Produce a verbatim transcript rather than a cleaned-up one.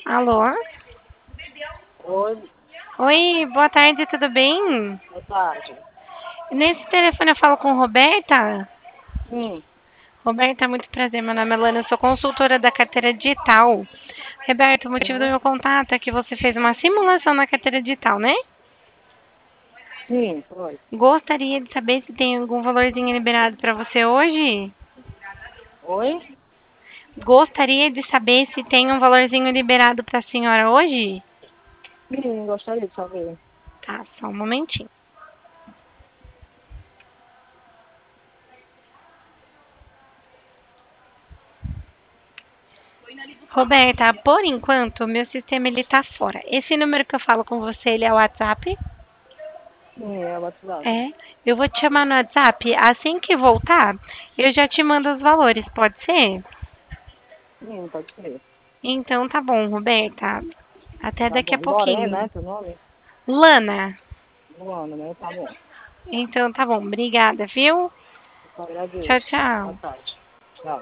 Alô? Oi, Oi, boa tarde, tudo bem? boa tarde. Nesse telefone eu falo com Roberta. Sim, Roberta, muito prazer. Meu nome é Lana, eu sou consultora da carteira digital. Roberto, o motivo do sim, meu contato é que você fez uma simulação na carteira digital, né? sim, foi. Gostaria de saber se tem algum valorzinho liberado para você hoje? Oi? Gostaria de saber se tem um valorzinho liberado para a senhora hoje? Sim, gostaria de saber. Tá, só um momentinho. Roberta, por enquanto, meu sistema ele tá fora. Esse número que eu falo com você, ele é o WhatsApp? Sim, é o WhatsApp. É. Eu vou te chamar no WhatsApp. Assim que voltar, eu já te mando os valores, pode ser? Sim, pode ser. Então tá bom, Roberta. Até Tá daqui a bom. Lorena, pouquinho. né, teu nome? Lana. Luana, né? Tá bom. Então tá bom. Obrigada, viu? Eu Tchau, agradeço. Boa tchau. tarde.